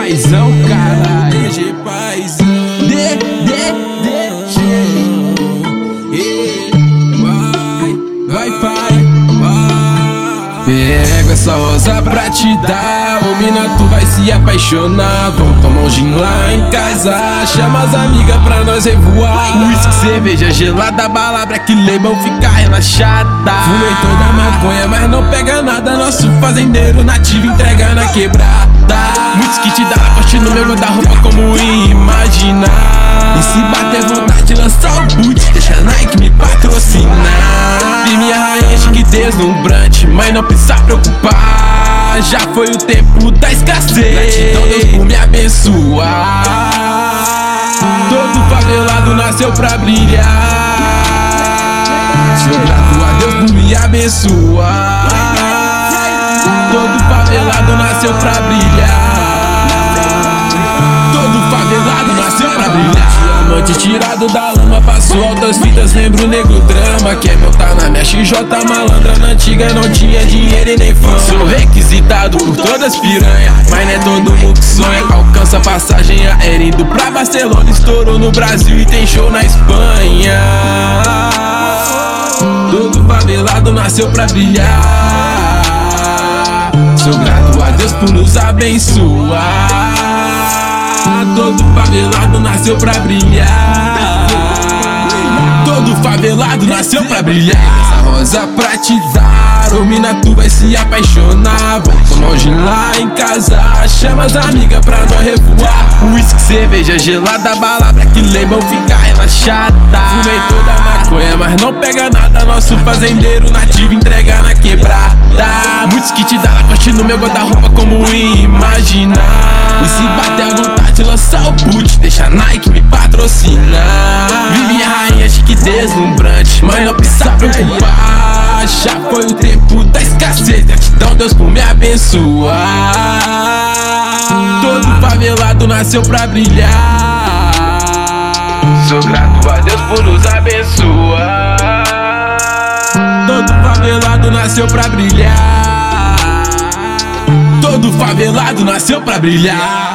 paizão, caralho. DG paizão. Vai, pai. Pego essa rosa pra te dar, ô mina, tu vai se apaixonar. Vamos tomar um gin lá em casa, chama as amigas pra nós revoar. Whisky, cerveja gelada, bala Black Label, fica relaxada. Fumei toda a maconha, mas não pega nada. Nosso fazendeiro nativo entrega na quebrada. Muitos que te dá corte no meu guarda-roupa, como imaginar. E se bater vontade, lança o boot, deixa a Nike me patrocinar. E minha rainha chique deslumbrante, mas não precisa preocupar. Já foi o tempo da escassez, então Deus por me abençoar. Todo favelado nasceu pra brilhar. Sou grato a Deus por me abençoar. Todo favelado nasceu pra brilhar. Todo favelado nasceu pra brilhar. Diamante tirado da lama, passou altas fitas, lembro o nego drama. Quer montar na minha XJ malandra, na antiga não tinha dinheiro e nem fama. Sou requisitado por todas piranha, mas não é todo mundo que sonha. Alcança passagem aérea indo pra Barcelona, estourou no Brasil e tem show na Espanha. Todo favelado nasceu pra brilhar. Sou grato a Deus por nos abençoar. Todo favelado nasceu pra brilhar. Todo favelado nasceu pra brilhar. Essa rosa pra te dar, ô mina, tu vai se apaixonar. Vamos tomar um gin lá em casa, chama as amigas pra nós revoar. Whisky, cerveja gelada, bala Black Label, fica relaxada. Fumei toda a maconha, mas não pega nada. Nosso fazendeiro nativo entrega na quebrada. Muitos que te dá corte no meu guarda-roupa, como imaginar. E se bater a vontade, lança o boot, deixa a Nike me patrocinar. Vive minha rainha chique deslumbrante, mas não precisa preocupar. Já foi o tempo da escassez, gratidão Deus por me abençoar. Todo favelado nasceu pra brilhar. Sou grato a Deus por nos abençoar. Todo favelado nasceu pra brilhar. Todo favelado nasceu pra brilhar.